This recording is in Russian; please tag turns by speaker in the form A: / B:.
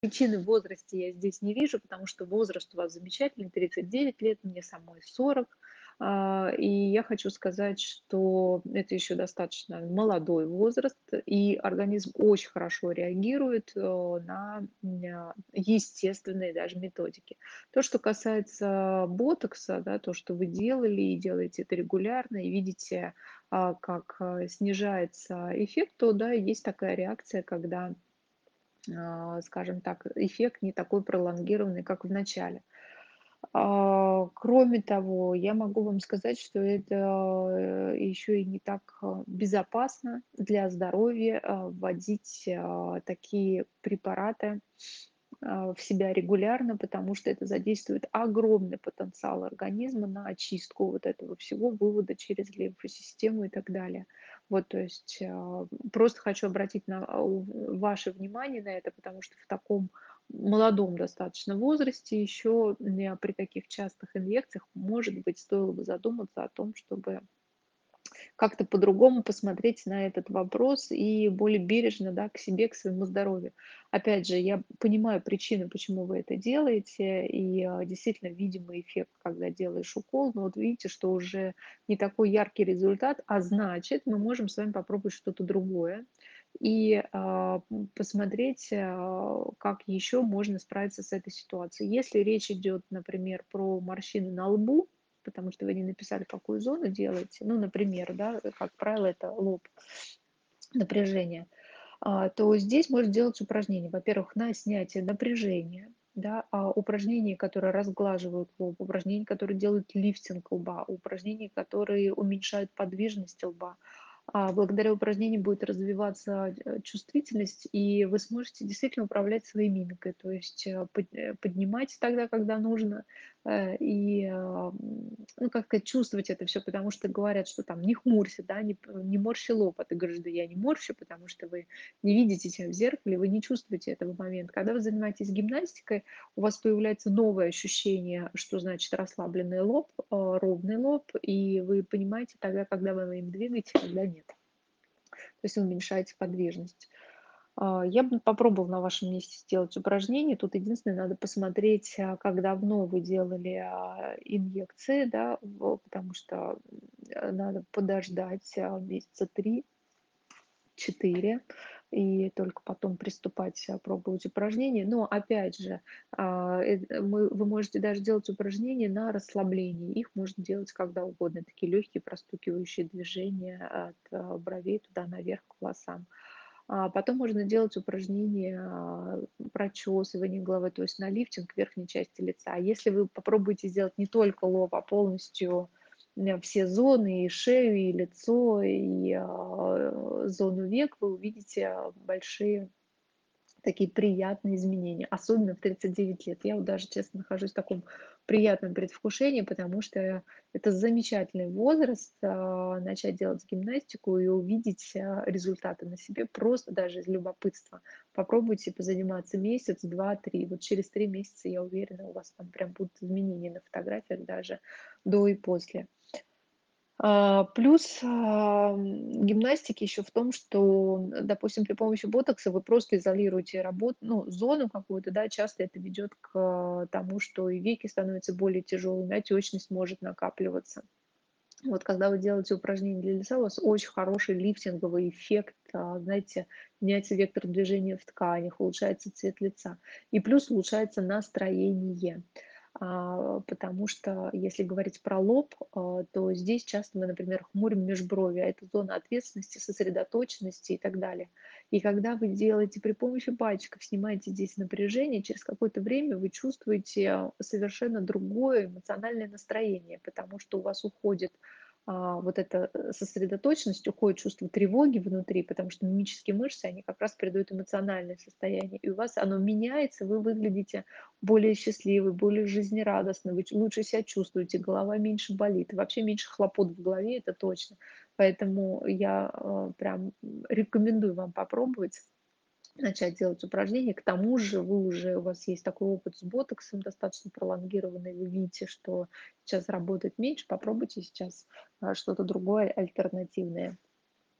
A: причины в возрасте я здесь не вижу, потому что возраст у вас замечательный, 39 лет, мне самой 40. И я хочу сказать, что это еще достаточно молодой возраст, и организм очень хорошо реагирует на естественные даже методики. То, что касается ботокса, да, то, что вы делали и делаете это регулярно, и видите, как снижается эффект, то да, есть такая реакция, когда скажем так, эффект не такой пролонгированный, как в начале. Кроме того, я могу вам сказать, что это еще и не так безопасно для здоровья вводить такие препараты в себя регулярно, потому что это задействует огромный потенциал организма на очистку вот этого всего, вывода через лимфосистему и так далее. Вот, то есть просто хочу обратить ваше внимание на это, потому что в таком молодом достаточно возрасте еще при таких частых инъекциях, может быть, стоило бы задуматься о том, чтобы как-то по-другому посмотреть на этот вопрос и более бережно, да, к себе, к своему здоровью. Опять же, я понимаю причины, почему вы это делаете, и действительно видимый эффект, когда делаешь укол, но вот видите, что уже не такой яркий результат, а значит, мы можем с вами попробовать что-то другое и посмотреть, как еще можно справиться с этой ситуацией. Если речь идет, например, про морщины на лбу, потому что вы не написали, какую зону делаете. Ну, например, да, как правило, это лоб, напряжение. То здесь можно делать упражнения. Во-первых, на снятие напряжения, да, упражнения, которые разглаживают лоб, упражнения, которые делают лифтинг лба, упражнения, которые уменьшают подвижность лба. Благодаря упражнению будет развиваться чувствительность, и вы сможете действительно управлять своей мимикой, то есть поднимать тогда, когда нужно, и ну, как сказать, чувствовать это все, потому что говорят, что там не хмурься, да, не морщи лоб, а ты говоришь, да я не морщу, потому что вы не видите себя в зеркале, вы не чувствуете этого момента. Когда вы занимаетесь гимнастикой, у вас появляется новое ощущение, что значит расслабленный лоб, ровный лоб, и вы понимаете тогда, когда вы им двигаете, когда нет. То есть вы уменьшаете подвижность. Я бы попробовала на вашем месте сделать упражнение. Тут единственное, надо посмотреть, как давно вы делали инъекции, да, потому что надо подождать месяца 3-4 и только потом приступать, пробовать упражнения. Но опять же, вы можете даже делать упражнения на расслабление. Их можно делать когда угодно. Такие легкие простукивающие движения от бровей туда наверх к волосам. Потом можно делать упражнения прочесывания головы, то есть на лифтинг верхней части лица. Если вы попробуете сделать не только лоб, а полностью все зоны, и шею, и лицо, и зону век, вы увидите большие такие приятные изменения, особенно в 39 лет. Я вот даже, честно, нахожусь в таком приятном предвкушении, потому что это замечательный возраст, начать делать гимнастику и увидеть результаты на себе просто даже из любопытства. Попробуйте позаниматься месяц, два, три. Вот через 3 месяца, я уверена, у вас там прям будут изменения на фотографиях даже до и после. Плюс, гимнастики еще в том, что, допустим, при помощи ботокса вы просто изолируете ну, зону какую-то, да, часто это ведет к тому, что и веки становятся более тяжелыми, отечность может накапливаться. Вот когда вы делаете упражнения для лица, у вас очень хороший лифтинговый эффект, знаете, меняется вектор движения в тканях, улучшается цвет лица. И плюс улучшается настроение. Потому что если говорить про лоб, то здесь часто мы, например, хмурим межброви, а это зона ответственности, сосредоточенности и так далее. И когда вы делаете при помощи пальчиков, снимаете здесь напряжение, через какое-то время вы чувствуете совершенно другое эмоциональное настроение, потому что у вас уходит вот эта сосредоточенность, уходит чувство тревоги внутри, потому что мимические мышцы, они как раз передают эмоциональное состояние, и у вас оно меняется, вы выглядите более счастливы, более жизнерадостны, вы лучше себя чувствуете, голова меньше болит, и вообще меньше хлопот в голове, это точно. Поэтому я прям рекомендую вам попробовать начать делать упражнения. К тому же у вас есть такой опыт с ботоксом достаточно пролонгированный, вы видите, что сейчас работает меньше, попробуйте сейчас что-то другое, альтернативное.